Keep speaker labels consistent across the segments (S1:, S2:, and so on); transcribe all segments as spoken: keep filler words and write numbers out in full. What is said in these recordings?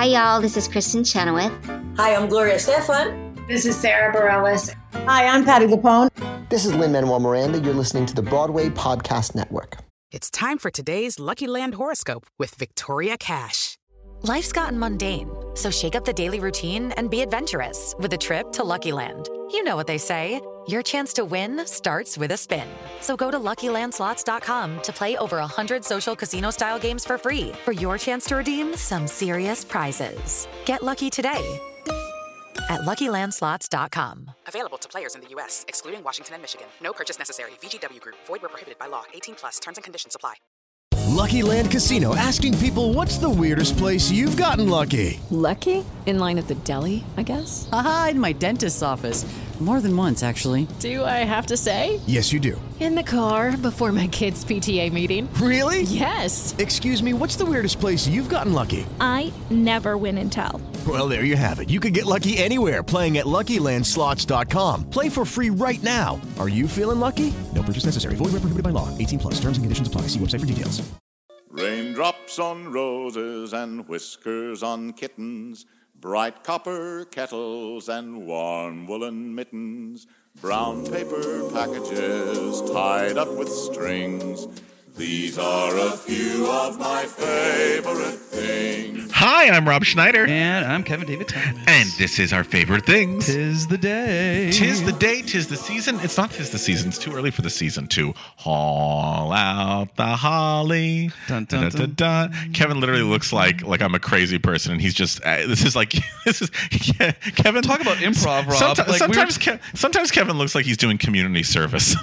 S1: Hi, y'all. This is Kristen Chenoweth.
S2: Hi, I'm Gloria Estefan.
S3: This is Sarah Bareilles.
S4: Hi, I'm Patti LuPone.
S5: This is Lin-Manuel Miranda. You're listening to the Broadway Podcast Network.
S6: It's time for today's Lucky Land horoscope with Victoria Cash.
S7: Life's gotten mundane, so shake up the daily routine and be adventurous with a trip to Lucky Land. You know what they say. Your chance to win starts with a spin. So go to Lucky Land Slots dot com to play over one hundred social casino-style games for free for your chance to redeem some serious prizes. Get lucky today at Lucky Land Slots dot com.
S6: Available to players in the U S, excluding Washington and Michigan. No purchase necessary. V G W Group. Void where prohibited by law. eighteen plus. Terms and conditions apply.
S8: Lucky Land Casino, asking people, what's the weirdest place you've gotten lucky?
S9: Lucky? In line at the deli, I guess?
S10: Aha, in my dentist's office. More than once, actually.
S9: Do I have to say?
S8: Yes, you do.
S9: In the car before my kids' P T A meeting.
S8: Really?
S9: Yes.
S8: Excuse me, what's the weirdest place you've gotten lucky?
S11: I never win and tell.
S8: Well, there you have it. You can get lucky anywhere, playing at Lucky Land Slots dot com. Play for free right now. Are you feeling lucky? No purchase necessary. Void where prohibited by law. eighteen plus. Terms and conditions apply. See website for details.
S12: Raindrops on roses and whiskers on kittens, bright copper kettles and warm woolen mittens, brown paper packages tied up with strings. These are a few of my favorite things.
S13: Hi, I'm Rob Schneider.
S14: And I'm Kevin David Thomas.
S13: And this is our favorite things.
S14: Tis the day.
S13: Tis the day, tis the season. It's not tis the season. It's too early for the season to haul out the holly. Dun, dun, dun, dun, dun. Kevin literally looks like like I'm a crazy person, and he's just uh, this is like this is yeah, Kevin.
S14: Talk about improv, Rob.
S13: Sometimes,
S14: like
S13: sometimes, Ke- sometimes Kevin looks like he's doing community service.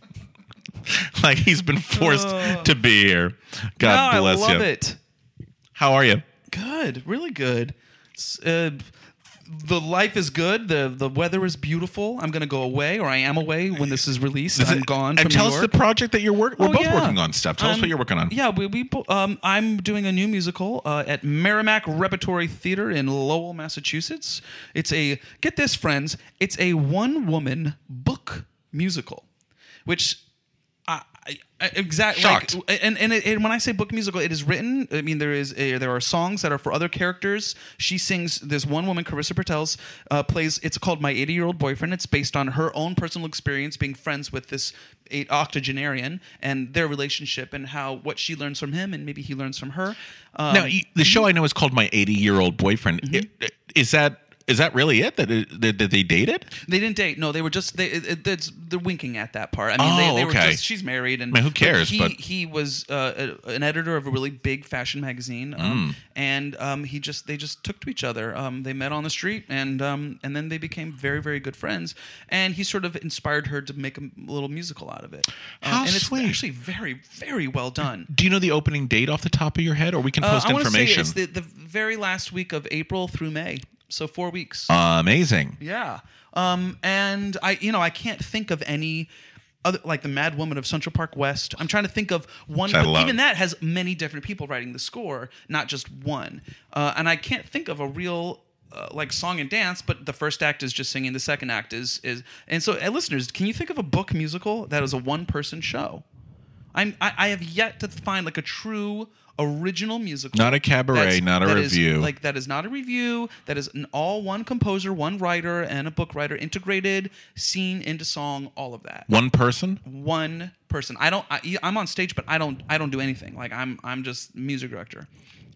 S13: Like he's been forced uh, to be here. God
S14: no,
S13: bless you.
S14: I love you. it.
S13: How are you?
S14: Good, really good. Uh, the life is good. The the weather is beautiful. I'm going to go away, or I am away when this is released.
S13: Is
S14: I'm
S13: it,
S14: gone.
S13: And
S14: from
S13: tell
S14: New
S13: us
S14: York.
S13: the project that you're working. We're
S14: oh,
S13: both
S14: yeah.
S13: working on stuff. Tell um, us what you're working on.
S14: Yeah, we we um I'm doing a new musical uh, at Merrimack Repertory Theater in Lowell, Massachusetts. It's a get this, friends. It's a one woman book musical, which. I, I, exactly.
S13: Shocked.
S14: Like, and and, it, and when I say book musical, it is written. I mean, there is a, there are songs that are for other characters. She sings. This one woman, Carissa Pertels, uh, plays. It's called My eighty-Year-Old Boyfriend. It's based on her own personal experience being friends with this eight octogenarian and their relationship and how what she learns from him and maybe he learns from her. Um,
S13: now, the show I know is called My eighty-Year-Old Boyfriend.
S14: Mm-hmm.
S13: Is that? Is that really it? That it, that, that they dated?
S14: They didn't date. No, they were just they. It, it's, they're winking at that part. I mean,
S13: oh,
S14: they, they
S13: okay.
S14: were just. She's married, and
S13: I mean, who cares?
S14: He
S13: but
S14: he was uh, a, an editor of a really big fashion magazine, um,
S13: mm.
S14: and um, he just they just took to each other. Um, they met on the street, and um, and then they became very very good friends. And he sort of inspired her to make a little musical out of it.
S13: How
S14: um, and
S13: sweet!
S14: It's actually very very well done.
S13: Do you know the opening date off the top of your head, or we can post
S14: uh, I
S13: information?
S14: Say it's the, the very last week of April through May. So four weeks.
S13: Uh, amazing.
S14: Yeah. Um, and I, you know, I can't think of any other, like the Mad Woman of Central Park West. I'm trying to think of one, but
S13: love.
S14: even that has many different people writing the score, not just one. Uh, and I can't think of a real uh, like song and dance, but the first act is just singing. The second act is, is, and so uh, listeners, can you think of a book musical that is a one person show? I'm, I, I have yet to find like a true original musical,
S13: not a cabaret, not a review.
S14: Is, like that is not a review. That is an all one composer, one writer, and a book writer integrated, scene into song, all of that.
S13: One person.
S14: One person. I don't. I, I'm on stage, but I don't. I don't do anything. Like I'm. I'm just music director.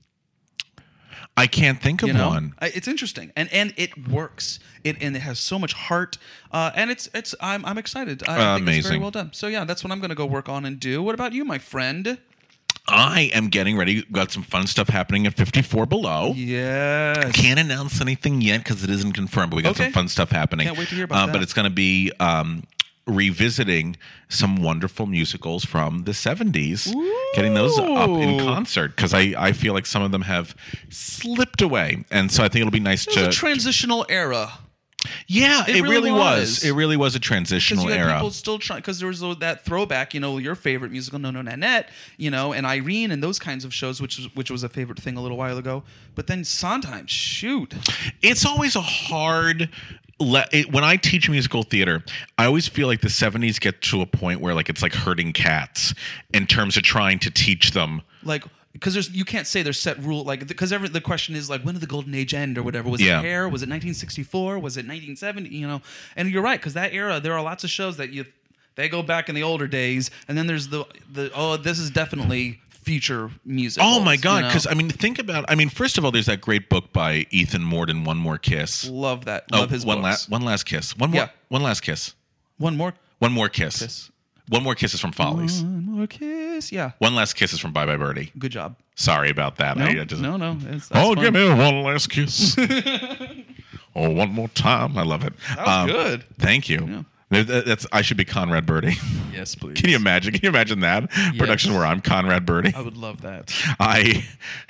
S13: I can't think of
S14: you know?
S13: one.
S14: I, it's interesting, and and it works. It and it has so much heart, uh, and it's it's. I'm I'm excited. I,
S13: uh,
S14: I think
S13: amazing.
S14: It's very well done. So yeah, that's what I'm going to go work on and do. What about you, my friend?
S13: I am getting ready. Got some fun stuff happening at fifty-four Below.
S14: Yes.
S13: Can't announce anything yet because it isn't confirmed, but we got
S14: okay.
S13: some fun stuff happening.
S14: Can't wait to hear about
S13: uh,
S14: that.
S13: But it's going to be um, revisiting some wonderful musicals from the seventies,
S14: Ooh.
S13: getting those up in concert because I, I feel like some of them have slipped away. And so I think it'll be nice
S14: it
S13: to...
S14: was a transitional era.
S13: Yeah, it,
S14: it
S13: really,
S14: really
S13: was.
S14: was.
S13: It really was a transitional
S14: you had
S13: era.
S14: People still trying because there was that throwback, you know, your favorite musical, No No Nanette, you know, and Irene and those kinds of shows, which was which was a favorite thing a little while ago. But then Sondheim, shoot,
S13: it's always a hard. Le- it, when I teach musical theater, I always feel like the seventies get to a point where like it's like herding cats in terms of trying to teach them.
S14: Like because there's you can't say there's set rule like because every the question is like when did the golden age end or whatever was
S13: Yeah.
S14: it Hair was it nineteen sixty-four was it nineteen seventy you know and you're right because that era there are lots of shows that you they go back in the older days and then there's the the oh this is definitely future music.
S13: Oh my God! Because
S14: you know?
S13: I mean, think about. I mean, first of all, there's that great book by Ethan Morden, One More Kiss.
S14: Love that. Love
S13: oh,
S14: his
S13: one
S14: books.
S13: last one last kiss. One more.
S14: Yeah.
S13: One last kiss.
S14: One more.
S13: One more kiss.
S14: Kiss.
S13: One more kiss is from Follies.
S14: One more kiss. Yeah.
S13: One last kiss is from Bye Bye Birdie.
S14: Good job.
S13: Sorry about that.
S14: No,
S13: I, I just,
S14: no, no. It's, that's
S13: oh,
S14: fun.
S13: give me one last kiss. Oh, one more time. I love it.
S14: That was good.
S13: Thank you.
S14: Yeah.
S13: That- That's I should be Conrad Birdie.
S14: Yes, please.
S13: Can you imagine? Can you imagine that
S14: Yes.
S13: production where I'm Conrad Birdie?
S14: I would love that.
S13: I,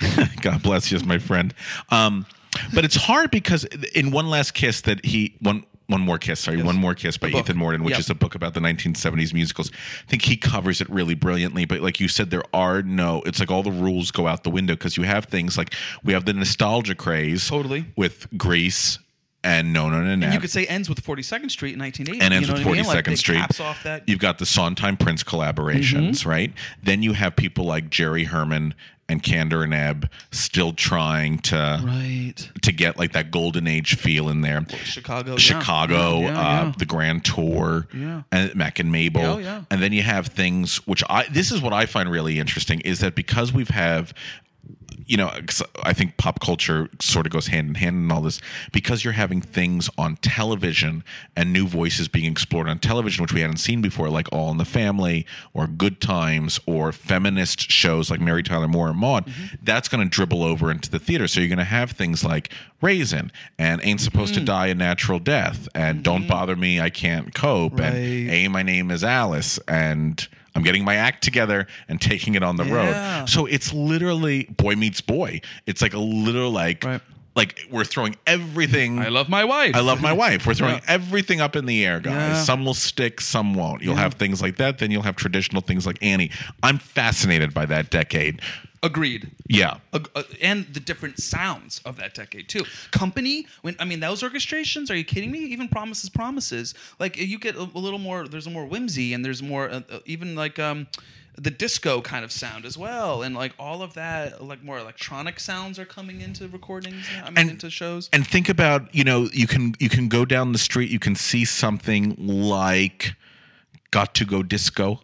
S13: God bless you, as my friend. Um, but it's hard because in One Last Kiss that he one one more kiss, sorry,
S14: Yes.
S13: One More Kiss by
S14: The book.
S13: Ethan Morden, which
S14: Yep.
S13: is a book about the nineteen seventies musicals. I think he covers it really brilliantly. But like you said, there are no. It's like all the rules go out the window because you have things like we have the nostalgia craze,
S14: Totally.
S13: with Grease and No No Nanette.
S14: And you could say ends with forty-second Street in nineteen eighty.
S13: and ends
S14: you know
S13: with
S14: what I mean? Like,
S13: forty-second
S14: it
S13: Street.
S14: caps off that.
S13: You've got the Sondheim Prince collaborations,
S14: Mm-hmm.
S13: right? Then you have people like Jerry Herman and Kander and Ebb still trying to
S14: right.
S13: to get like that golden age feel in there.
S14: Chicago, yeah.
S13: Chicago,
S14: Yeah, yeah,
S13: uh,
S14: yeah.
S13: the Grand Tour,
S14: Yeah.
S13: and Mac and Mabel,
S14: Yeah, yeah.
S13: and then you have things which I. This is what I find really interesting is that because we've have. You know, 'cause I think pop culture sort of goes hand in hand in all this because you're having things on television and new voices being explored on television, which we hadn't seen before, like All in the Family or Good Times or feminist shows like Mary Tyler Moore and Maude.
S14: Mm-hmm.
S13: That's going to dribble over into the theater. So you're going to have things like Raisin and Ain't Supposed
S14: Mm.
S13: to Die a Natural Death and Don't Bother Me, I Can't Cope
S14: Mm-hmm. Right.
S13: and Hey, My Name is Alice and I'm getting my act together and taking it on the
S14: Yeah.
S13: road. So it's literally Boy Meets Boy. It's like a little like
S14: Right.
S13: like we're throwing everything.
S14: I love my wife.
S13: I love my wife. We're throwing
S14: Yeah.
S13: everything up in the air, guys.
S14: Yeah.
S13: Some will stick, some won't. You'll
S14: Yeah.
S13: have things like that. Then you'll have traditional things like Annie. I'm fascinated by that decade.
S14: Agreed.
S13: Yeah.
S14: Uh, uh, and the different sounds of that decade too. Company, when I mean those orchestrations, are you kidding me? Even Promises, Promises, like you get a, a little more. There's a more whimsy, and there's more uh, uh, even like um, the disco kind of sound as well, and like all of that, like more electronic sounds are coming into recordings. I mean,
S13: And-
S14: into shows.
S13: And think about, you know, you can you can go down the street, you can see something like Got to Go Disco.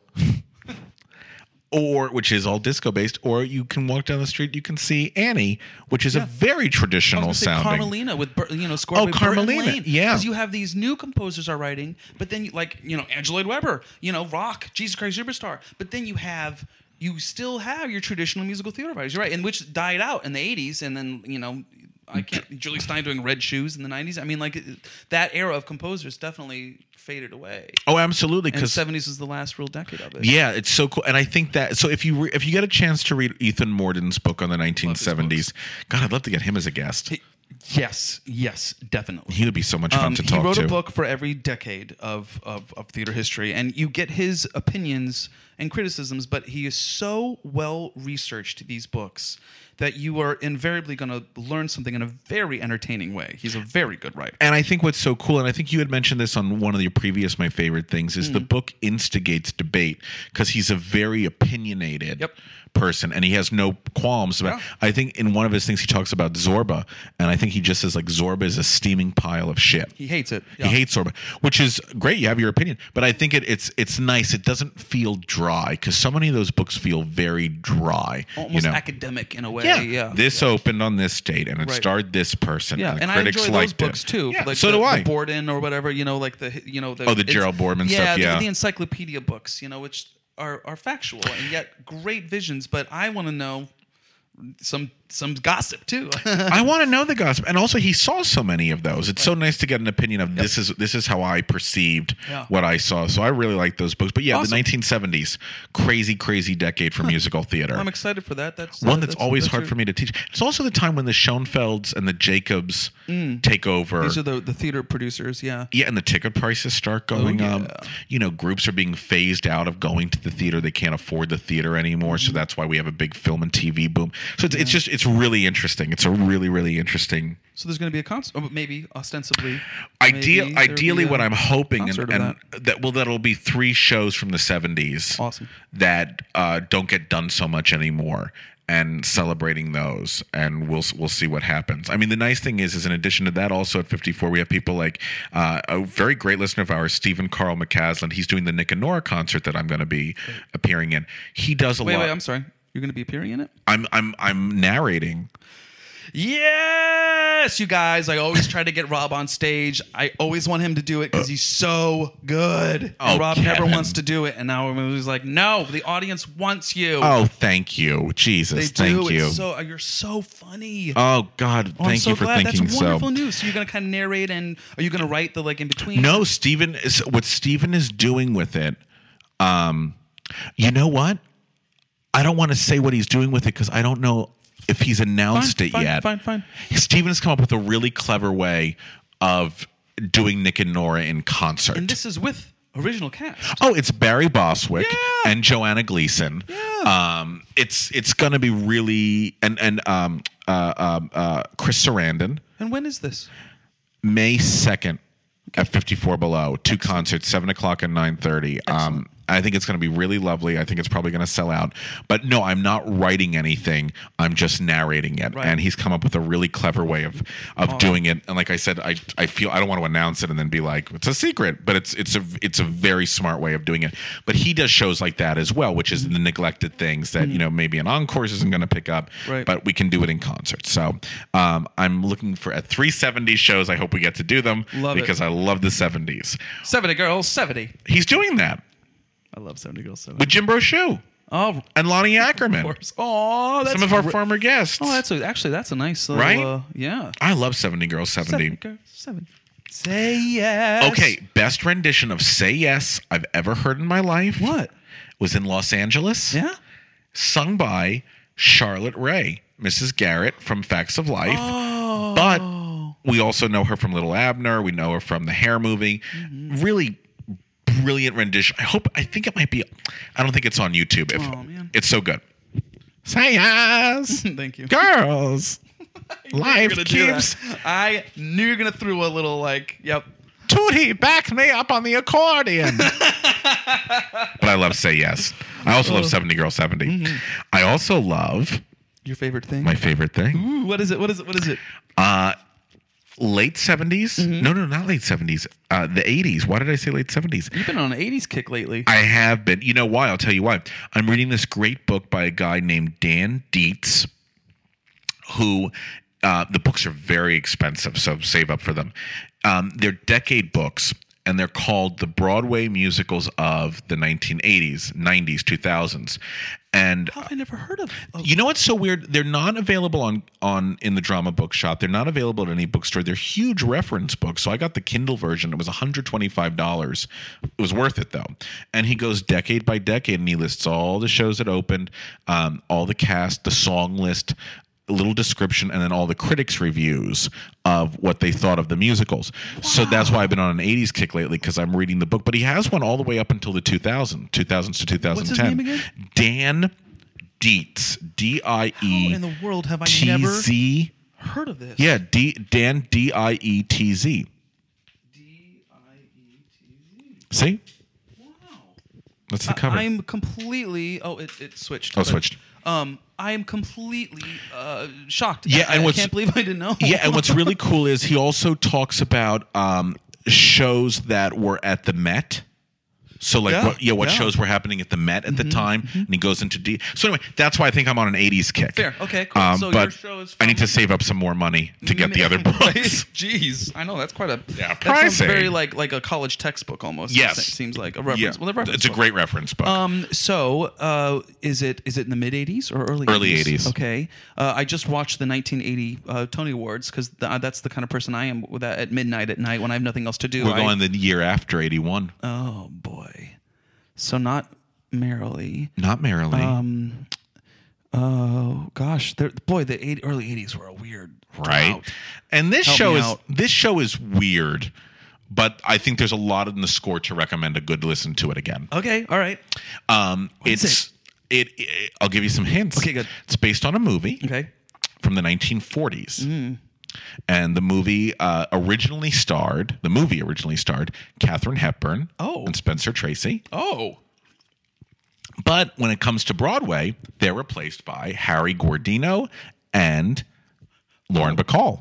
S13: Or which is all disco based, or you can walk down the street, you can see Annie, which is a very
S14: I was
S13: traditional
S14: gonna say
S13: sounding.
S14: Carmelina with Bur- you know scored
S13: Oh,
S14: by Burton
S13: Carmelina,
S14: Lane.
S13: yeah.
S14: Because you have these new composers are writing, but then you, like you know Andrew Lloyd Webber, you know rock, Jesus Christ Superstar, but then you have you still have your traditional musical theater writers, you're right, and which died out in the eighties, and then you know I can't Julie Stein doing Red Shoes in the nineties. I mean, like that era of composers definitely faded away.
S13: Oh, absolutely,
S14: And the
S13: because
S14: seventies was the last real decade of it.
S13: yeah, it's so cool, and I think that so if you re, if you get a chance to read Ethan Morden's book on the nineteen seventies, God, I'd love to get him as a guest.
S14: He- yes, yes, definitely.
S13: He would be so much fun
S14: Um,
S13: to talk
S14: he wrote
S13: to.
S14: a book for every decade of, of, of theater history, and you get his opinions and criticisms, but he is so well researched, these books, that you are invariably going to learn something in a very entertaining way. He's a very good writer.
S13: And I think what's so cool, and I think you had mentioned this on one of your previous My Favorite Things, is the
S14: Mm.
S13: book instigates debate because he's a very opinionated
S14: Yep.
S13: person and he has no qualms about.
S14: Yeah.
S13: I think in one of his things he talks about Zorba, and I think he just says like Zorba is a steaming pile of shit.
S14: He hates it.
S13: He hates Zorba, which is great. You have your opinion, but I think it, it's it's nice. It doesn't feel dry because so many of those books feel very dry.
S14: Almost
S13: you know?
S14: academic in a way.
S13: Yeah.
S14: Yeah.
S13: This opened on this date and it
S14: Right.
S13: starred this person.
S14: Yeah,
S13: and, the
S14: and I
S13: critics
S14: enjoy those
S13: liked
S14: books
S13: it.
S14: too.
S13: Yeah,
S14: like
S13: so
S14: the,
S13: do I.
S14: The Borden or whatever, you know, like the you know the
S13: Oh, the
S14: it's-
S13: Gerald Boardman
S14: yeah,
S13: stuff,
S14: the-
S13: yeah.
S14: the encyclopedia books, you know, which are are factual and yet great visions. But I want to know some some gossip too.
S13: I want to know the gossip, and also he saw so many of those. It's so nice to get an opinion of this is this is how I perceived
S14: Yeah.
S13: what I saw. So I really like those books. But yeah,
S14: Awesome.
S13: the nineteen seventies, crazy, crazy decade for musical theater.
S14: I'm excited for that. That's
S13: One
S14: uh,
S13: that's, always
S14: that's
S13: hard
S14: your-
S13: for me to teach. It's also the time when the Schoenfelds and the Jacobs
S14: Mm.
S13: take over.
S14: These are the the theater producers. Yeah.
S13: Yeah, and the ticket prices start going
S14: Oh, yeah.
S13: up. You know, groups are being phased out of going to the theater. They can't afford the theater anymore,
S14: Mm-hmm.
S13: so that's why we have a big film and T V boom. So it's, it's just it's really interesting. It's a really really interesting.
S14: So there's going to be a concert, or maybe ostensibly.
S13: Ideal,
S14: maybe there'll
S13: ideally,
S14: be a
S13: what I'm hoping, and,
S14: concert of
S13: and that. well, that'll be three shows from the seventies.
S14: Awesome.
S13: That uh, don't get done so much anymore. and celebrating those, and we'll we'll see what happens. I mean, the nice thing is, is in addition to that, also at fifty-four, we have people like uh, a very great listener of ours, Stephen Carl McCaslin. He's doing the Nick and Nora concert that I'm going to be appearing in. He does a
S14: wait,
S13: lot.
S14: Wait, I'm sorry. You're going to be appearing in it?
S13: I'm I'm I'm narrating.
S14: Yes, you guys. I always try to get Rob on stage. I always want him to do it because he's so good.
S13: Oh,
S14: and Rob
S13: Kevin.
S14: never wants to do it, and now he's like, "No, the audience wants you."
S13: Oh, thank you, Jesus,
S14: they
S13: thank
S14: do.
S13: you.
S14: It's so you're so funny.
S13: Oh God,
S14: Oh,
S13: thank
S14: I'm so
S13: you for
S14: glad.
S13: thinking
S14: That's wonderful
S13: so.
S14: news. So you're gonna kind of narrate, and are you gonna write the like in between?
S13: No, Stephen is what Stephen is doing with it. Um, you know what? I don't want to say what he's doing with it because I don't know if he's announced
S14: fine,
S13: it
S14: fine,
S13: yet.
S14: Fine, fine.
S13: Stephen has come up with a really clever way of doing Nick and Nora in concert.
S14: And this is with original cast.
S13: Oh, it's Barry Bostwick
S14: Yeah.
S13: and Joanna Gleason.
S14: Yeah.
S13: Um, it's it's going to be really and and um, uh, um, uh, Chris Sarandon.
S14: And when is this?
S13: May second at fifty-four Below. Two concerts, seven o'clock and nine thirty. Um, I think it's going to be really lovely. I think it's probably going to sell out. But no, I'm not writing anything. I'm just narrating it.
S14: Right.
S13: And he's come up with a really clever way of of
S14: Oh.
S13: doing it. And like I said, I I feel I don't want to announce it and then be like it's a secret. But it's it's a it's a very smart way of doing it. But he does shows like that as well, which is the neglected things that you know maybe an encores isn't going to pick up.
S14: Right.
S13: But we can do it in concert. So um, I'm looking for at three seventies shows. I hope we get to do them
S14: Love it.
S13: because I love the seventies.
S14: seventy girls, seventy.
S13: He's doing that
S14: I love seventy girls, seventy.
S13: with Jim Brochu
S14: Oh,
S13: and Lonnie Ackerman.
S14: of course. Oh, that's
S13: Some of our
S14: gr-
S13: former guests.
S14: Oh, that's a, actually that's a nice little,
S13: Right?
S14: Uh, yeah.
S13: I love seventy Girls seventy.
S14: seventy girls, seventy. Say yes.
S13: Okay, best rendition of Say Yes I've ever heard in my life.
S14: What?
S13: Was in Los Angeles.
S14: Yeah.
S13: Sung by Charlotte Rae, Missus Garrett from Facts of Life.
S14: Oh.
S13: But we also know her from Little Abner. We know her from the Hair movie.
S14: Mm-hmm.
S13: Really brilliant rendition. I hope, I think it might be, I don't think it's on YouTube. If,
S14: Oh, man.
S13: It's so good. Say yes.
S14: Thank you.
S13: Girls.
S14: You were
S13: Life
S14: gonna do
S13: keeps.
S14: that. I knew you were gonna throw a little like, yep.
S13: Tootie, back me up on the accordion. But I love Say Yes. I also love seventy Girl seventy.
S14: Mm-hmm.
S13: I also love
S14: Your favorite thing?
S13: my favorite thing.
S14: Ooh, what is it? What is it? What is it?
S13: Uh, late seventies.
S14: Mm-hmm.
S13: No, no, not late seventies. Uh, the eighties. Why did I say late seventies?
S14: You've been on an eighties kick lately.
S13: I have been. You know why? I'll tell you why. I'm reading this great book by a guy named Dan Dietz, who uh, the books are very expensive, so save up for them. Um, they're decade books, and they're called the Broadway musicals of the nineteen eighties, nineties, two thousands. And
S14: How have I never heard of? Oh,
S13: you know what's so weird? They're not available on on in the Drama Bookshop. They're not available at any bookstore. They're huge reference books. So I got the Kindle version. It was one hundred twenty-five dollars. It was worth it though. And he goes decade by decade, and he lists all the shows that opened, um, all the cast, the song list, a little description, and then all the critics' reviews of what they thought of the musicals. Wow. So that's why I've been on an eighties kick lately, because I'm reading the book. But he has one all the way up until the two thousands, two thousands to two thousand ten.
S14: What's his name again?
S13: Dan Dietz, D I E
S14: How in the world have I
S13: T
S14: never
S13: Z.
S14: heard of this?
S13: Yeah, D Dan D I E T Z.
S14: D I E T Z.
S13: See?
S14: Wow.
S13: That's the cover.
S14: I, I'm completely. Oh, it, it switched.
S13: Oh,
S14: but,
S13: switched.
S14: Um, I am completely uh, shocked.
S13: Yeah,
S14: I,
S13: and
S14: I
S13: what's-
S14: can't believe I didn't know.
S13: Yeah, and what's really cool is he also talks about um, shows that were at the Met. So like
S14: Yeah,
S13: what yeah what
S14: yeah.
S13: shows were happening at the Met at the
S14: Mhm,
S13: time,
S14: mhm.
S13: and he goes into D. So anyway, that's why I think I'm on an eighties kick.
S14: Fair. Okay, cool.
S13: Um,
S14: So
S13: but
S14: your show is
S13: I need
S14: from-
S13: to save up some more money to get the other
S14: Right?
S13: books.
S14: Jeez, I know that's quite a.
S13: Yeah,
S14: that sounds
S13: pricey.
S14: very like like a college textbook almost.
S13: Yes.
S14: It seems like a reference.
S13: Yeah,
S14: Well, a reference
S13: it's a
S14: book.
S13: great reference book.
S14: Um. So, uh, is it is it in the mid eighties or early
S13: Early eighties.
S14: Okay. Uh, I just watched the nineteen eighty uh, Tony Awards because th- that's the kind of person I am. With that at midnight at night when I have nothing else to do.
S13: We're
S14: I-
S13: going the year after eighty-one.
S14: Oh boy. So not merrily.
S13: Not merrily.
S14: Um. Oh gosh, they're- boy, the eight, early eighties were a weird
S13: right?
S14: drought.
S13: And this
S14: Help
S13: show
S14: me
S13: is
S14: out.
S13: this show is weird, but I think there's a lot in the score to recommend a good listen to it again.
S14: Okay. All right.
S13: Um,
S14: What is
S13: it's it? it. I'll give you some hints.
S14: Okay, good.
S13: It's based on a movie.
S14: Okay.
S13: From the nineteen forties.
S14: Mm.
S13: And the movie uh, originally starred, the movie originally starred Katharine Hepburn
S14: Oh.
S13: and Spencer Tracy.
S14: Oh.
S13: But when it comes to Broadway, they're replaced by Harry Guardino and Lauren Bacall.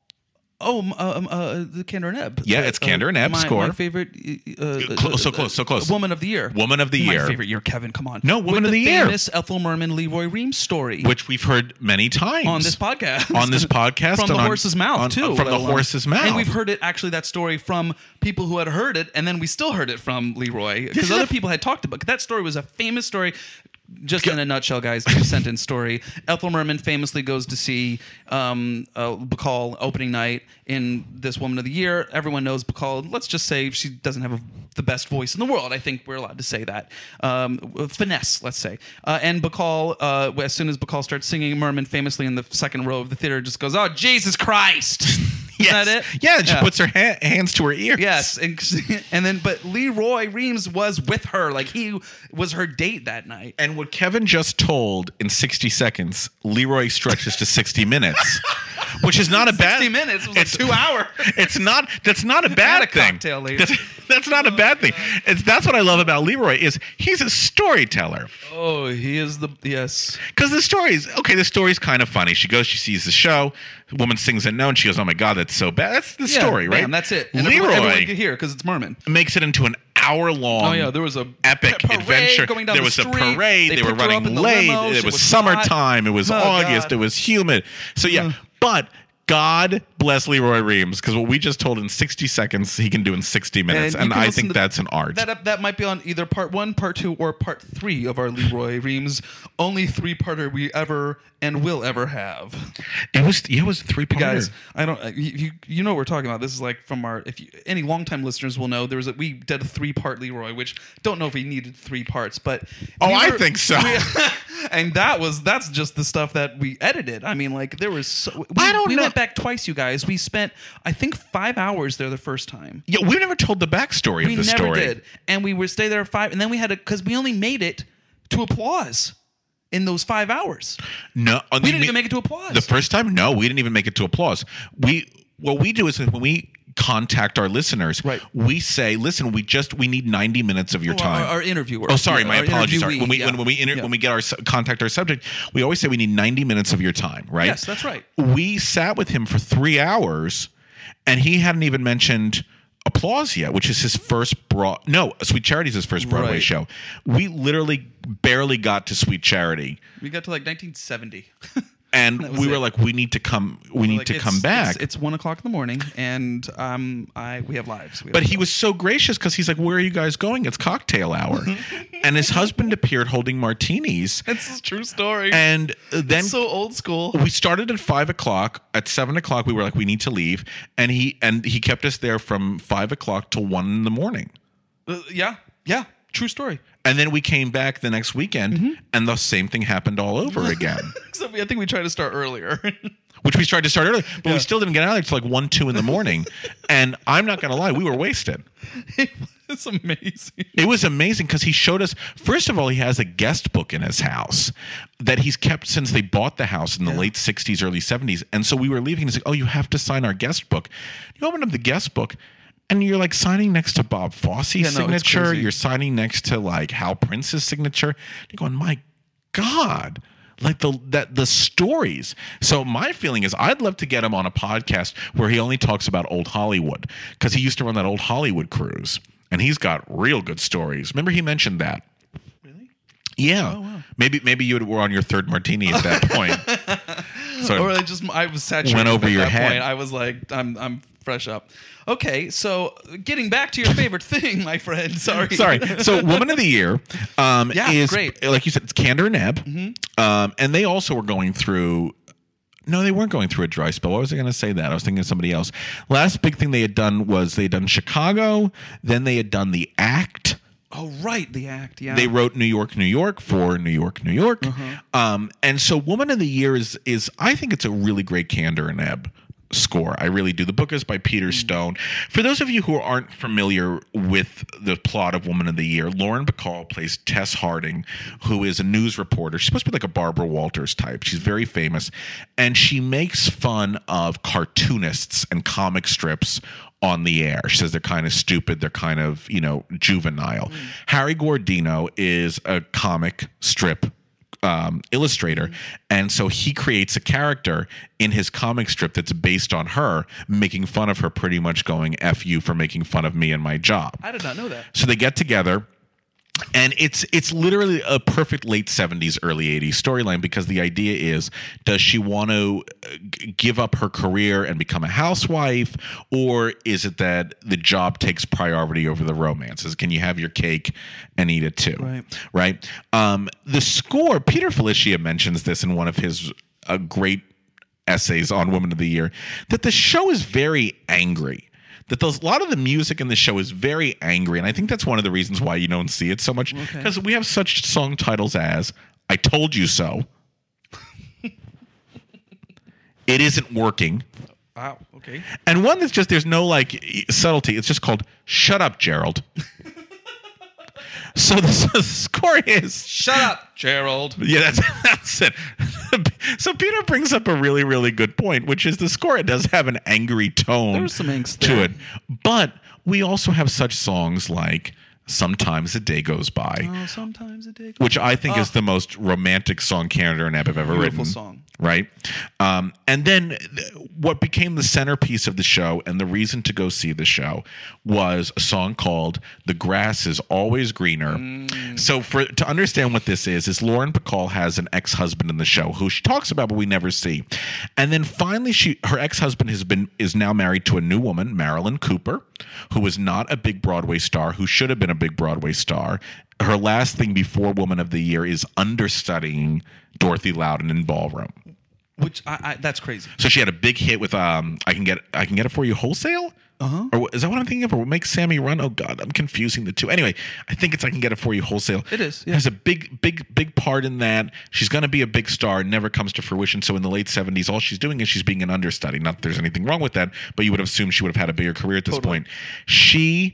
S14: Oh, um, um, uh, the Candor and Ebb.
S13: Yeah, it's Candor and Ebb
S14: my,
S13: score.
S14: My favorite. Uh,
S13: close, so close, so close.
S14: Woman of the Year.
S13: Woman of the
S14: my
S13: Year.
S14: My favorite year, Kevin. Come on.
S13: No, Woman
S14: With
S13: of the,
S14: the
S13: Year.
S14: famous Ethel Merman, Leroy Reams story,
S13: which we've heard many times
S14: on this podcast.
S13: On this podcast,
S14: from the
S13: on,
S14: horse's mouth
S13: on,
S14: too.
S13: From the
S14: well,
S13: horse's mouth,
S14: and we've heard it actually that story from people who had heard it, and then we still heard it from Leroy because other people had talked about. That story was a famous story. Just in a nutshell, guys, two sentence story. Ethel Merman famously goes to see um, uh, Bacall opening night in this Woman of the Year. Everyone knows Bacall. Let's just say she doesn't have a, the best voice in the world. I think we're allowed to say that. Um, finesse, let's say. Uh, and Bacall, uh, as soon as Bacall starts singing, Merman famously in the second row of the theater just goes, "Oh, Jesus Christ."
S13: Yes.
S14: Is that it?
S13: Yeah, and she
S14: yeah.
S13: puts her ha- hands to her ears.
S14: Yes, and, and then but Leroy Reams was with her, like he was her date that night.
S13: And what Kevin just told in sixty seconds, Leroy stretches to sixty minutes, which is not a bad.
S14: sixty minutes. It was it's like two hours.
S13: It's not. That's not a bad
S14: a
S13: thing.
S14: Cocktail later.
S13: That's, that's not a bad thing. It's that's what I love about Leroy is he's a storyteller.
S14: Oh, he is the yes.
S13: Because the story's okay. The story's kind of funny. She goes, she sees the show. The woman sings a note, and she goes, "Oh my god, that's so bad." That's the
S14: yeah,
S13: story, right?
S14: Bam, that's it. And
S13: Leroy
S14: everyone, everyone could hear because it's Merman.
S13: Makes it into an hour-long.
S14: Oh yeah, there was a
S13: epic
S14: parade
S13: adventure.
S14: Going down
S13: there
S14: the
S13: was
S14: street.
S13: a parade.
S14: They,
S13: they were running
S14: the
S13: late.
S14: Limo.
S13: It
S14: She
S13: was,
S14: was
S13: summertime. It was
S14: oh,
S13: August.
S14: God.
S13: It was humid. So yeah,
S14: Uh.
S13: but. God bless Leroy Reams because what we just told in sixty seconds he can do in sixty minutes, and,
S14: and
S13: I think that's an art.
S14: That that might be on either part one, part two, or part three of our Leroy Reams only three-parter we ever and will ever have.
S13: It was yeah, it was a three-parter.
S14: Guys, I don't you, you you know what we're talking about. This is like from our if you, any longtime listeners will know there was a, we did a three-part Leroy, which don't know if we needed three parts, but
S13: oh,
S14: we
S13: I
S14: were,
S13: think so.
S14: We, and that was that's just the stuff that we edited. I mean, like there was so, we,
S13: I don't
S14: we
S13: know.
S14: went back twice, you guys. We spent I think five hours there the first time.
S13: Yeah, we never told the backstory
S14: we
S13: of the
S14: never
S13: story.
S14: did, and we would stay there five, and then we had to because we only made it to applause in those five hours.
S13: No,
S14: we didn't even make it to applause.
S13: The first time, no, we didn't even make it to applause. We what we do is when we contact our listeners,
S14: right.
S13: we say, "Listen, we just we need ninety minutes of your
S14: oh,
S13: time."
S14: Our, our interviewer.
S13: Oh, sorry,
S14: yeah,
S13: my apologies. Sorry. When we
S14: yeah.
S13: when, when we inter-
S14: yeah.
S13: when we get our contact our subject, we always say we need ninety minutes of your time, right?
S14: Yes, that's right.
S13: We sat with him for three hours, and he hadn't even mentioned Applause yet, which is his first broad. No, Sweet Charity's his first Broadway
S14: right.
S13: show. We literally barely got to Sweet Charity.
S14: We got to like nineteen seventy.
S13: And we were
S14: it.
S13: like, we need to come. We
S14: we're
S13: need
S14: like,
S13: to
S14: it's,
S13: come back.
S14: It's, it's one o'clock in the morning, and um, I we have lives. We have
S13: but he
S14: lives.
S13: was so gracious because he's like, "Where are you guys going? It's cocktail hour." And his husband appeared holding martinis.
S14: It's a true story.
S13: And then
S14: it's so old school.
S13: We started at five o'clock. At seven o'clock, we were like, "We need to leave," and he and he kept us there from five o'clock to one in the morning.
S14: Uh, yeah, yeah, true story.
S13: And then we came back the next weekend, mm-hmm. and the same thing happened all over again.
S14: Except we, I think we tried to start earlier.
S13: Which we tried to start earlier, but
S14: yeah.
S13: we still didn't get out of there till like one, two in the morning. And I'm not going to lie, we were wasted.
S14: It's amazing.
S13: It was amazing because he showed us, first of all, he has a guest book in his house that he's kept since they bought the house in the yeah. late sixties, early seventies. And so we were leaving, and he's like, "Oh, you have to sign our guest book." You open up the guest book, and you're like signing next to Bob Fosse's
S14: yeah, no,
S13: signature. You're signing next to like Hal Prince's signature. You're going, my God, like the that the stories. So my feeling is I'd love to get him on a podcast where he only talks about old Hollywood because he used to run that old Hollywood cruise, and he's got real good stories. Remember he mentioned that.
S14: Really?
S13: Yeah.
S14: Oh, wow.
S13: Maybe maybe you were on your third martini at that point.
S14: So or I just I was saturated
S13: went over
S14: at
S13: your
S14: that
S13: head.
S14: point. I was like, I'm I'm fresh up. Okay, so getting back to your favorite thing, my friend. Sorry,
S13: sorry. So, Woman of the Year, um,
S14: yeah,
S13: is
S14: great.
S13: Like you said, it's Candor and Ebb,
S14: mm-hmm.
S13: um, and they also were going through. No, they weren't going through a dry spell. Why was I going to say that? I was thinking of somebody else. Last big thing they had done was they had done Chicago. Then they had done The Act.
S14: Oh, right, The Act. Yeah,
S13: they wrote New York, New York for New York, New York.
S14: Uh-huh.
S13: Um, and so, Woman of the Year is is I think it's a really great Candor and Ebb score. I really do. The book is by Peter Stone. For those of you who aren't familiar with the plot of Woman of the Year, Lauren Bacall plays Tess Harding, who is a news reporter. She's supposed to be like a Barbara Walters type. She's very famous. And she makes fun of cartoonists and comic strips on the air. She says they're kind of stupid. They're kind of, you know, juvenile. Mm. Harry Guardino is a comic strip Um, illustrator, mm-hmm. and so he creates a character in his comic strip that's based on her, making fun of her, pretty much going F you for making fun of me and my job.
S14: I did not know that.
S13: So they get together, and it's it's literally a perfect late seventies, early eighties storyline, because the idea is, does she want to g- give up her career and become a housewife, or is it that the job takes priority over the romances? Can you have your cake and eat it too?
S14: Right.
S13: Right? Um, the score, Peter Felicia mentions this in one of his uh, great essays on Woman of the Year, that the show is very angry. That those, a lot of the music in the show is very angry, and I think that's one of the reasons why you don't see it so much, because okay. we have such song titles as I Told You So, It Isn't Working.
S14: Wow, okay.
S13: And one that's just, there's no like subtlety. It's just called Shut Up, Gerald. So the, so the score is
S14: Shut Up, Gerald.
S13: Yeah, that's that's it. So Peter brings up a really, really good point, which is the score, it does have an angry tone
S14: There's some angst
S13: to
S14: there.
S13: it. But we also have such songs like Sometimes a Day Goes By.
S14: Oh, sometimes a day goes
S13: Which I think
S14: oh.
S13: is the most romantic song Canada and Ebb have ever
S14: Beautiful
S13: written.
S14: song.
S13: Right? Um, and then th- what became the centerpiece of the show and the reason to go see the show was a song called The Grass Is Always Greener. Mm. So for to understand what this is, is Lauren Bacall has an ex-husband in the show who she talks about but we never see. And then finally she her ex-husband has been is now married to a new woman, Marilyn Cooper, who is not a big Broadway star, who should have been a big Broadway star. Her last thing before Woman of the Year is understudying Dorothy Loudon in Ballroom.
S14: Which I, I that's crazy.
S13: So she had a big hit with um I can get I can get it for you wholesale?
S14: Uh-huh.
S13: Or is that what I'm thinking of? Or what makes Sammy run? Oh God, I'm confusing the two. Anyway, I think it's I can get it for you wholesale.
S14: It is. Yeah.
S13: Has a big, big, big part in that. She's gonna be a big star, never comes to fruition. So in the late seventies, all she's doing is she's being an understudy. Not that there's anything wrong with that, but you would have assumed she would have had a bigger career at this
S14: Totally.
S13: point. She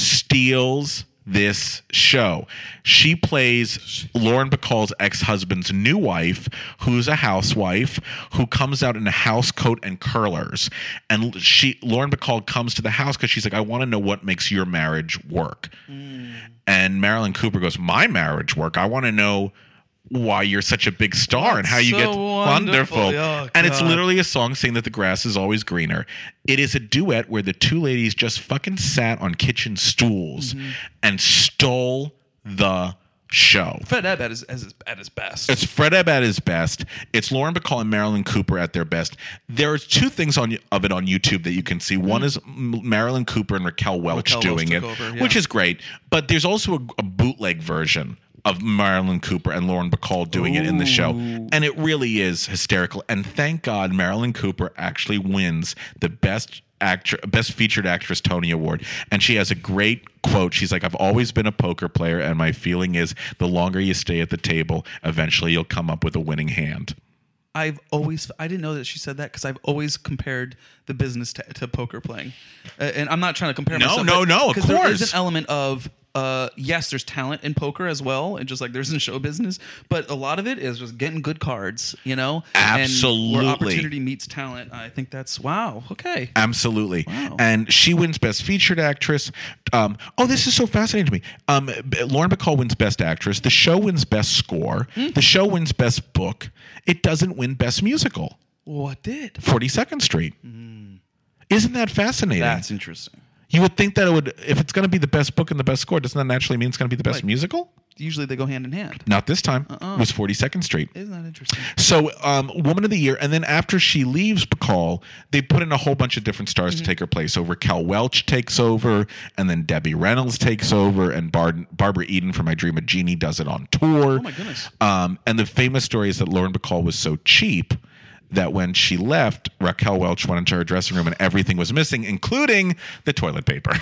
S13: steals this show. She plays Lauren Bacall's ex-husband's new wife, who's a housewife, who comes out in a house coat and curlers. And she, Lauren Bacall comes to the house because she's like, I want to know what makes your marriage work. Mm. And Marilyn Cooper goes, my marriage work? I want to know why you're such a big star
S14: That's
S13: and how you
S14: so
S13: get
S14: wonderful.
S13: wonderful.
S14: Oh,
S13: and it's
S14: God.
S13: literally a song saying that the grass is always greener. It is a duet where the two ladies just fucking sat on kitchen stools mm-hmm. and stole the show.
S14: Fred Ebb at his, at his, at his best.
S13: It's Fred Ebb at his best. It's Lauren Bacall and Marilyn Cooper at their best. There's two things on of it on YouTube that you can see. One is Marilyn Cooper and Raquel Welch
S14: Raquel
S13: doing
S14: Welch
S13: it,
S14: took over, yeah.
S13: which is great. But there's also a, a bootleg version of Marilyn Cooper and Lauren Bacall doing Ooh. it in the show. And it really is hysterical. And thank God Marilyn Cooper actually wins the best actor, best featured actress Tony Award. And she has a great quote. She's like, I've always been a poker player, and my feeling is the longer you stay at the table, eventually you'll come up with a winning hand.
S14: I've always, I didn't know that she said that because I've always compared the business to, to poker playing. Uh, and I'm not trying to compare
S13: no,
S14: myself.
S13: No, no, no, of course.
S14: Because there is an element of, uh, yes, there's talent in poker as well, and just like there's in show business, but a lot of it is just getting good cards, you know?
S13: Absolutely.
S14: And where opportunity meets talent. I think that's, wow, okay.
S13: Absolutely.
S14: Wow.
S13: And she wins Best Featured Actress. Um, oh, this is so fascinating to me. Um, Lauren Bacall wins Best Actress. The show wins Best Score. Mm. The show wins Best Book. It doesn't win Best Musical.
S14: What did?
S13: forty-second Street. Mm. Isn't that fascinating?
S14: That's interesting.
S13: You would think that it would, if it's going to be the best book and the best score, doesn't that naturally mean it's going to be the best
S14: like,
S13: musical?
S14: Usually they go hand in hand.
S13: Not this time.
S14: Uh-uh.
S13: It was forty-second Street.
S14: Isn't that interesting?
S13: So, um, Woman of the Year, and then after she leaves Bacall, they put in a whole bunch of different stars mm-hmm. to take her place. So Raquel Welch takes over, and then Debbie Reynolds takes over, and Bar- Barbara Eden from I Dream of Jeannie does it on tour.
S14: Oh my goodness!
S13: Um, and the famous story is that Lauren Bacall was so cheap that when she left, Raquel Welch went into her dressing room and everything was missing, including the toilet paper.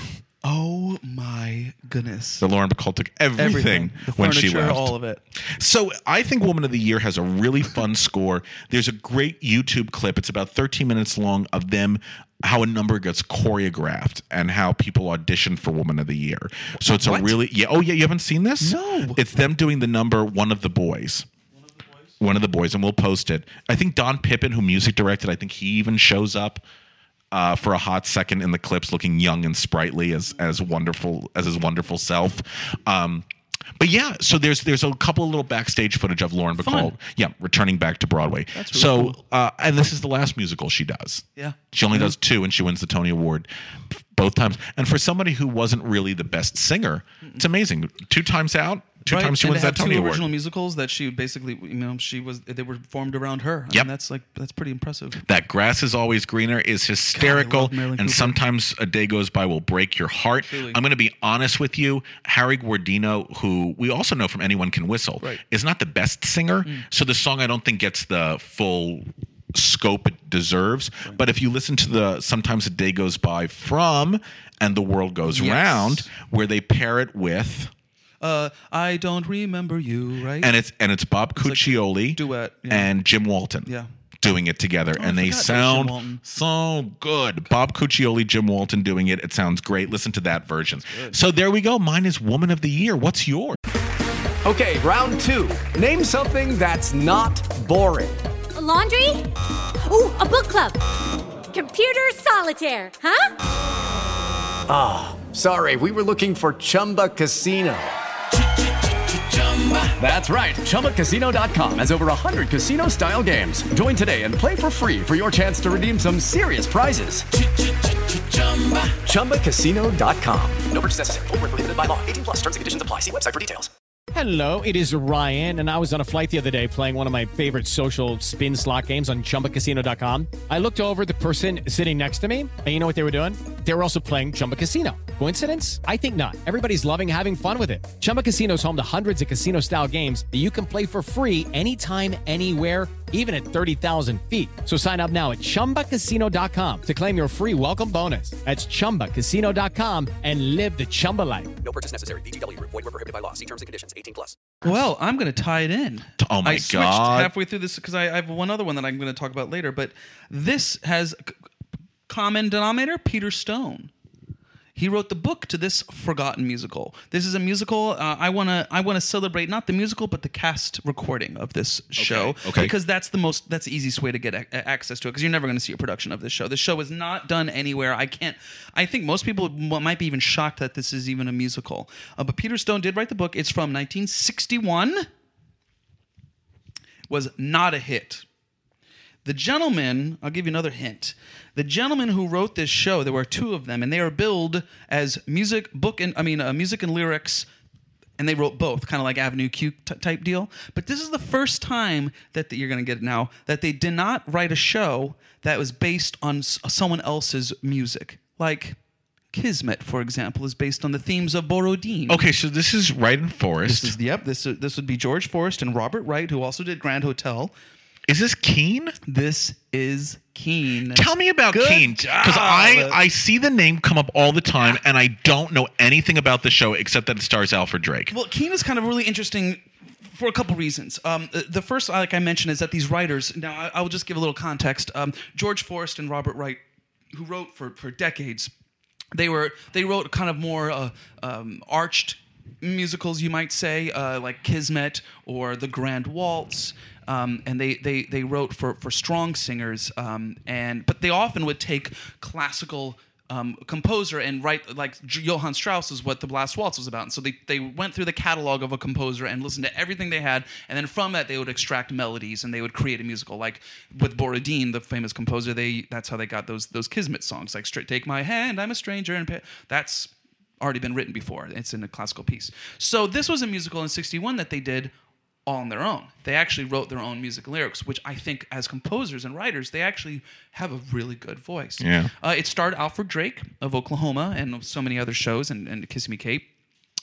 S14: Oh my goodness.
S13: The Lauren Bacall took everything,
S14: Everything. The
S13: when she
S14: furniture,
S13: left.
S14: all of it.
S13: So I think Woman of the Year has a really fun score. There's a great YouTube clip. It's about thirteen minutes long of them, how a number gets choreographed and how people audition for Woman of the Year. So it's
S14: What?
S13: a really, yeah. Oh yeah, you haven't seen this?
S14: No.
S13: It's them doing the number One of the Boys. One of the boys, and we'll post it. I think Don Pippin, who music directed, I think he even shows up uh, for a hot second in the clips, looking young and sprightly as as wonderful as his wonderful self. Um, but yeah, so there's there's a couple of little backstage footage of Lauren Bacall,
S14: Fun.
S13: yeah, returning back to Broadway.
S14: That's really
S13: so,
S14: cool.
S13: uh, and this is the last musical she does.
S14: Yeah.
S13: She only
S14: Yeah.
S13: does two, and she wins the Tony Award both times. And for somebody who wasn't really the best singer, it's amazing. Two times out. Two
S14: Right,
S13: times she
S14: and
S13: wins
S14: to have
S13: that Tony
S14: two
S13: Award.
S14: original musicals that she basically, you know, she was they were formed around her. I
S13: Yep.
S14: mean, that's like that's pretty impressive.
S13: That Grass is Always Greener is hysterical,
S14: love Marilyn
S13: and
S14: Cooper.
S13: sometimes A Day Goes By will break your heart.
S14: Truly.
S13: I'm going to be honest with you. Harry Guardino, who we also know from Anyone Can Whistle,
S14: Right.
S13: is not the best singer. So the song I don't think gets the full scope it deserves. But if you listen to the Sometimes a Day Goes By from And the World Goes
S14: Yes.
S13: Round, where they pair it with...
S14: Uh, I don't remember you, right?
S13: And it's and it's Bob
S14: like
S13: Cuccioli
S14: duet, yeah.
S13: and Jim Walton
S14: Yeah.
S13: doing it together,
S14: Oh, I
S13: and they
S14: forgot about Jim Walton.
S13: sound so good. Bob Cuccioli, Jim Walton doing it. It sounds great. Listen to that version. So there we go. Mine is Woman of the Year. What's yours?
S3: Okay, round two. Name something that's not boring.
S4: A laundry? Ooh, a book club. Computer solitaire, huh?
S3: Ah, oh, sorry. We were looking for Chumba Casino. That's right. Chumba Casino dot com has over one hundred casino-style games. Join today and play for free for your chance to redeem some serious prizes. Chumba Casino dot com.
S15: No purchase necessary. Void where prohibited by law. eighteen plus. Terms and conditions apply. See website for details.
S16: Hello, it is Ryan, and I was on a flight the other day playing one of my favorite social spin slot games on Chumba Casino dot com. I looked over at the person sitting next to me, and you know what they were doing? They were also playing Chumba Casino. Coincidence? I think not. Everybody's loving having fun with it. Chumba Casino is home to hundreds of casino-style games that you can play for free anytime, anywhere, even at thirty thousand feet. So sign up now at Chumba Casino dot com to claim your free welcome bonus. That's Chumba Casino dot com and live the Chumba life.
S15: No purchase necessary. V G W Group. Void where prohibited by law. See terms and conditions. eighteen plus.
S14: Well, I'm going to tie it in.
S13: Oh my
S14: I switched
S13: God.
S14: halfway through this because I, I have one other one that I'm going to talk about later. But this has c- common denominator: Peter Stone. He wrote the book to this forgotten musical. This is a musical. Uh, I want to I want to celebrate not the musical but the cast recording of this show.
S13: okay.
S14: Because that's the most that's the easiest way to get a- access to it. Because you're never going to see a production of this show. This show is not done anywhere. I can't. I think most people m- might be even shocked that this is even a musical. Uh, but Peter Stone did write the book. It's from nineteen sixty-one. Was not a hit. The gentleman, I'll give you another hint. The gentleman who wrote this show, there were two of them, and they are billed as music, book, and I mean, uh, music and lyrics, and they wrote both, kind of like Avenue Q t- type deal. But this is the first time that the, you're going to get it now that they did not write a show that was based on s- someone else's music, like Kismet, for example, is based on the themes of Borodin.
S13: Okay, so this is Wright and Forrest.
S14: This is yep. This this would be George Forrest and Robert Wright, who also did Grand Hotel.
S13: Is this Keane?
S14: This is Keane.
S13: Tell me about
S14: Good
S13: Keane, because
S14: job.
S13: I, I see the name come up all the time, and I don't know anything about the show except that it stars Alfred Drake.
S14: Well, Keane is kind of really interesting for a couple reasons. Um, the first, like I mentioned, is that these writers. Now, I, I will just give a little context. Um, George Forrest and Robert Wright, who wrote for for decades, they were they wrote kind of more uh, um, arched musicals, you might say, uh, like Kismet or The Grand Waltz. Um, and they, they, they wrote for, for strong singers, um, and but they often would take classical um, composer and write, like Johann Strauss is what The Last Waltz was about. And so they, they went through the catalog of a composer and listened to everything they had, and then from that they would extract melodies and they would create a musical. Like with Borodin, the famous composer, they that's how they got those those Kismet songs, like Straight Take My Hand, I'm a Stranger, and that's already been written before. It's in a classical piece. So this was a musical in sixty-one that they did all on their own. They actually wrote their own music and lyrics, which I think as composers and writers, they actually have a really good voice.
S13: Yeah.
S14: Uh, it starred Alfred Drake of Oklahoma and of so many other shows, and, and Kiss Me Kate.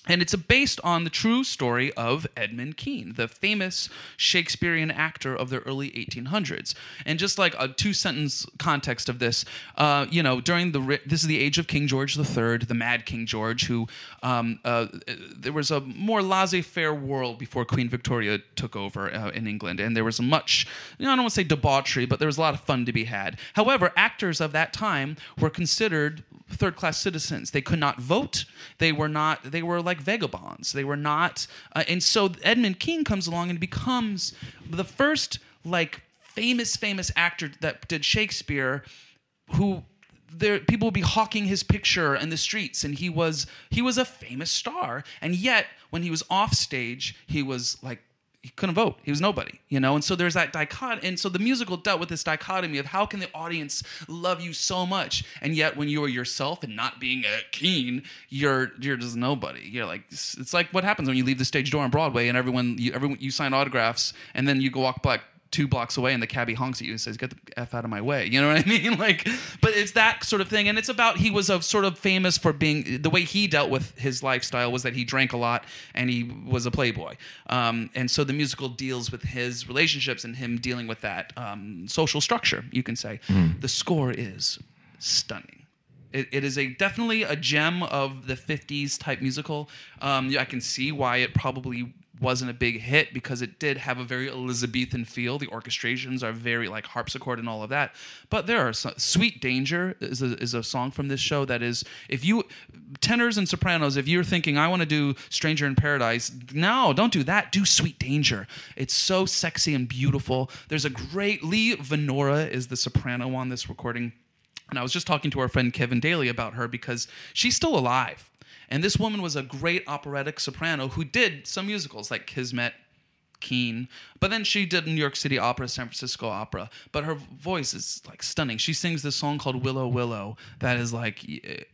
S14: And it's based on the true story of Edmund Kean, the famous Shakespearean actor of the early eighteen hundreds. And just like a two-sentence context of this, uh, you know, during the this is the age of King George the Third, the Mad King George, who um, uh, there was a more laissez-faire world before Queen Victoria took over uh, in England, and there was a much, you know, I don't want to say debauchery, but there was a lot of fun to be had. However, actors of that time were considered third-class citizens. They could not vote. They were not. They were like vagabonds. They were not. Uh, and so Edmund Kean comes along and becomes the first like famous, famous actor that did Shakespeare, who there people would be hawking his picture in the streets, and he was he was a famous star. And yet, when he was off stage, he was like. He couldn't vote. He was nobody, you know? And so there's that dichotomy. And so the musical dealt with this dichotomy of how can the audience love you so much, and yet when you are yourself and not being a Kean, you're you're just nobody. You're like, it's like what happens when you leave the stage door on Broadway and everyone you, everyone, you sign autographs, and then you go walk back two blocks away and the cabbie honks at you and says, get the F out of my way. You know what I mean? Like, but it's that sort of thing. And it's about, he was a sort of famous for being, the way he dealt with his lifestyle was that he drank a lot and he was a playboy. Um, and so the musical deals with his relationships and him dealing with that um, social structure, you can say. Mm. The score is stunning. It, it is a definitely a gem of the fifties type musical. Um, I can see why it probably wasn't a big hit, because it did have a very Elizabethan feel. The orchestrations are very like harpsichord and all of that. But there are some, Sweet Danger is a, is a song from this show that is, if you, tenors and sopranos, if you're thinking, I want to do Stranger in Paradise, no, don't do that. Do Sweet Danger. It's so sexy and beautiful. There's a great, Lee Venora is the soprano on this recording. And I was just talking to our friend Kevin Daly about her because she's still alive. And this woman was a great operatic soprano who did some musicals like Kismet, Kean, but then she did New York City Opera, San Francisco Opera. But her voice is like stunning. She sings this song called Willow Willow that is like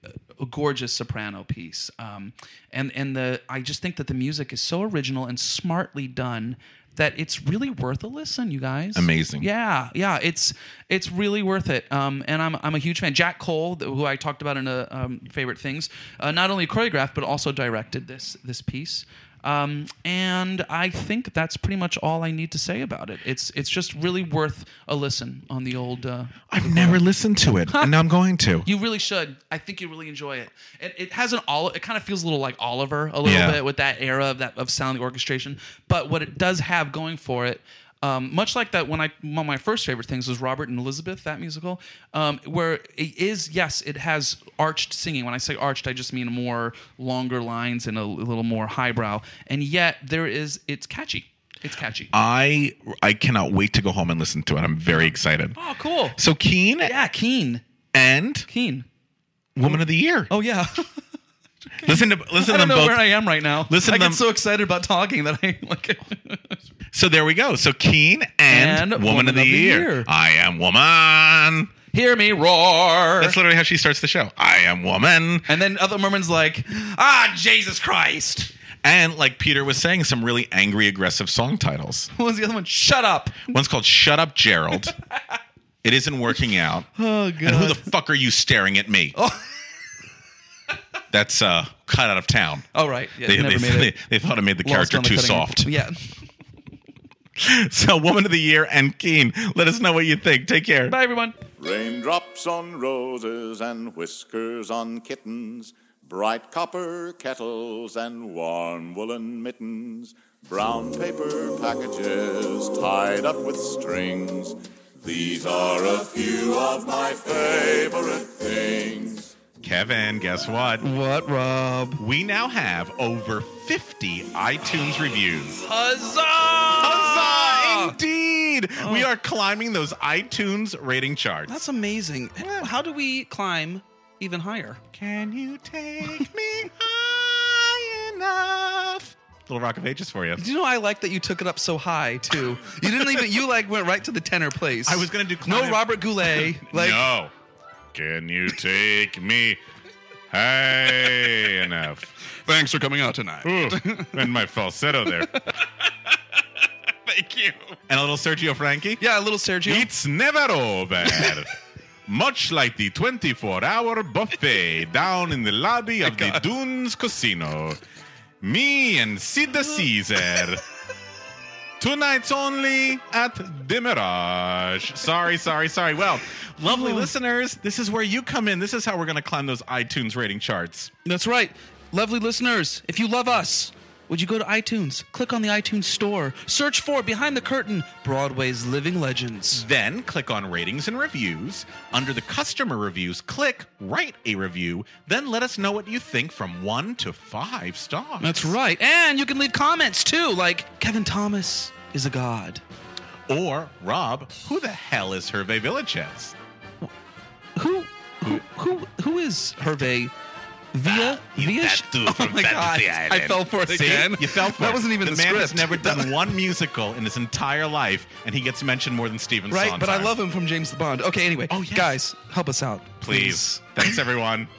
S14: a gorgeous soprano piece. Um, and and the I just think that the music is so original and smartly done that it's really worth a listen, you guys.
S13: Amazing.
S14: Yeah, yeah, it's it's really worth it. Um, and I'm I'm a huge fan. Jack Cole, who I talked about in a um, favorite things, uh, not only choreographed but also directed this this piece. Um, and I think that's pretty much all I need to say about it. It's it's just really worth a listen on the old. Uh,
S13: I've never listened to it, and now I'm going to.
S14: You really should. I think you really enjoy it. It, it has an all. It kind of feels a little like Oliver, a little
S13: Yeah.
S14: bit with that era of that of sound orchestration. But what it does have going for it. Um, much like that, when I one of my first favorite things was Robert and Elizabeth, that musical, um, where it is, yes, it has arched singing. When I say arched, I just mean more longer lines and a, a little more highbrow. And yet there is, it's catchy. It's catchy.
S13: I I cannot wait to go home and listen to it. I'm very excited.
S14: Oh, cool.
S13: So Kean,
S14: Yeah, Kean.
S13: and
S14: Kean.
S13: Woman of the Year.
S14: Oh, yeah.
S13: Listen to listen
S14: I
S13: to
S14: don't
S13: them
S14: know
S13: both.
S14: where I am right now.
S13: Listen
S14: I
S13: to
S14: get
S13: them.
S14: so excited about talking that I like.
S13: So there we go. So Kean and,
S14: And
S13: Woman, of the, year. I am woman.
S14: Hear me roar.
S13: That's literally how she starts the show. I am woman.
S14: And then other Mormons like, ah, Jesus Christ.
S13: And like Peter was saying, some really angry, aggressive song titles.
S14: What was the other one? Shut up.
S13: One's called Shut Up, Gerald. It isn't working out.
S14: Oh, God.
S13: And who the fuck are you staring at me?
S14: Oh.
S13: That's uh, cut out of town.
S14: Oh, right. Yeah,
S13: they,
S14: never
S13: they,
S14: made
S13: they,
S14: it.
S13: they thought it made the
S14: Lost
S13: character
S14: on the
S13: too
S14: cutting
S13: soft.
S14: edge. Yeah.
S13: So, Woman of the Year and Kean, let us know what you think. Take care.
S14: Bye, everyone.
S12: Raindrops on roses and whiskers on kittens, bright copper kettles and warm woolen mittens, brown paper packages tied up with strings. These are a few of my favorite things.
S13: Kevin, guess what?
S14: What, Rob?
S13: We now have over fifty iTunes reviews.
S14: Huzzah!
S13: Huzzah! Indeed! Oh. We are climbing those iTunes rating charts.
S14: That's amazing. How do we climb even higher?
S13: Can you take me high enough? Little Rock of Ages for you.
S14: Do you know I like that you took it up so high too? You didn't even you like went right to the tenor place.
S13: I was gonna do
S14: no
S13: climb.
S14: Robert Goulet. Like
S13: no. Can you take me high enough?
S14: Thanks for coming out tonight.
S13: Ooh, and my falsetto there. Thank you. And a little Sergio Franchi?
S14: Yeah, a little Sergio.
S13: It's never over. Much like the twenty-four hour buffet down in the lobby of the Dunes Casino. Me and Sid the Caesar. Tonight's only at the Mirage. Sorry, sorry, sorry. Well, lovely listeners, this is where you come in. This is how we're going to climb those iTunes rating charts.
S14: That's right. Lovely listeners, if you love us, would you go to iTunes, click on the iTunes store, search for Behind the Curtain, Broadway's Living Legends.
S13: Then click on Ratings and Reviews. Under the Customer Reviews, click Write a Review. Then let us know what you think from one to five stars.
S14: That's right. And you can leave comments, too, like, Kevin Thomas is a god.
S13: Or, Rob, who the hell is Hervé Villachez?
S14: Who, who, who, who is Hervé Via? Via?
S13: That dude from
S14: Oh my
S13: Fantasy
S14: God.
S13: Island.
S14: I fell for it
S13: See?
S14: again.
S13: You fell for
S14: That
S13: it.
S14: wasn't even
S13: the,
S14: the
S13: man has
S14: script.
S13: never done one musical in his entire life, and he gets mentioned more than Stephen
S14: Right,
S13: Sondheim.
S14: but I love him from James the Bond. Okay, anyway.
S13: Oh, yes.
S14: Guys, help us out.
S13: Please. Thanks, everyone.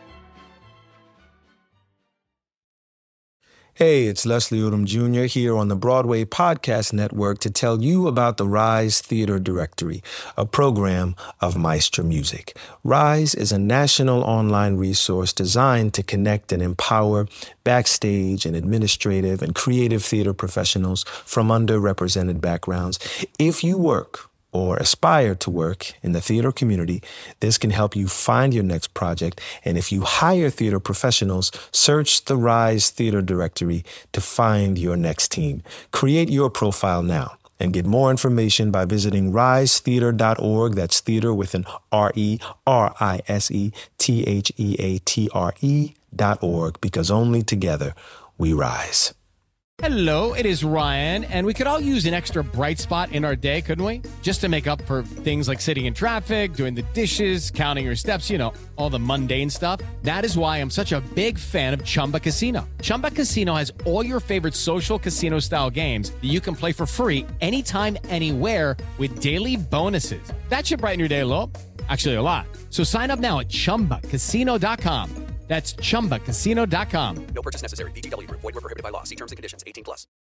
S17: Hey, it's Leslie Odom Junior here on the Broadway Podcast Network to tell you about the Rise Theater Directory, a program of Maestro Music. Rise is a national online resource designed to connect and empower backstage and administrative and creative theater professionals from underrepresented backgrounds. If you work or aspire to work in the theater community, this can help you find your next project. And if you hire theater professionals, search the Rise Theater Directory to find your next team. Create your profile now and get more information by visiting rise theater dot org. That's theater with an R E R I S E T H E A T R E dot org, because only together we rise.
S16: Hello, it is Ryan, and we could all use an extra bright spot in our day, couldn't we? Just to make up for things like sitting in traffic, doing the dishes, counting your steps, you know, all the mundane stuff. That is why I'm such a big fan of Chumba Casino. Chumba Casino has all your favorite social casino-style games that you can play for free anytime, anywhere with daily bonuses. That should brighten your day a little. Actually, a lot. So sign up now at chumba casino dot com. That's chumba casino dot com.
S15: No purchase necessary. V G W Group. Void where prohibited by law. See terms and conditions. eighteen plus.